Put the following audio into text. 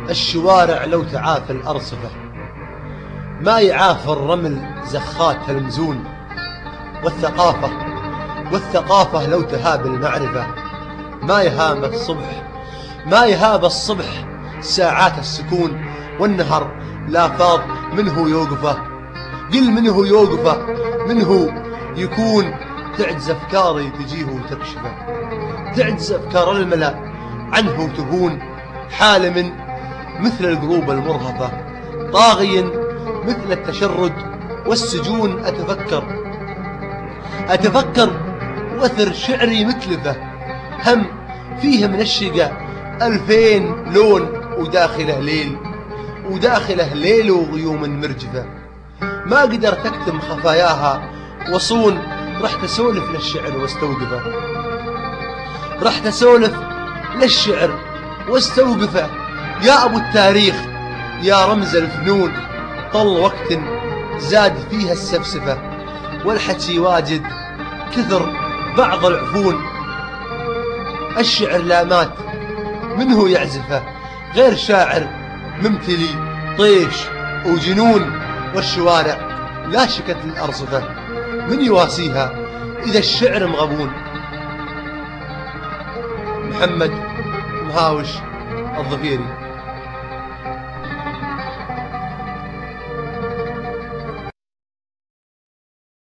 الشوارع لو تعافى الأرصفة ما يعافى الرمل زخات المزون، والثقافة لو تهاب المعرفة ما يهاب الصبح ساعات السكون، والنهر لا فاض منه يوقفه. قل منه يوقفه منه يكون، تعجز أفكاري تجيه وتكشفه، تعجز أفكار الملأ عنه تهون، حالم مثل القلوب المرهفة، طاغي مثل التشرد والسجون. أتفكر وثر شعري متلفة، هم فيه من الشقا 2000 لون، وداخله ليل وغيوم مرجفة. ما قدرت أكتم خفاياها وصون، رحت أسولف للشعر واستوقفه. يا أبو التاريخ يا رمز الفنون، طل وقت زاد فيها السفسفة، والحكي واجد كثر بعض العفون. الشعر لا مات منه يعزفه، غير شاعر ممتلي طيش وجنون، والشوارع لا شكت الأرصفة من يواسيها إذا الشعر مغبون. محمد مهاوش الظفيري.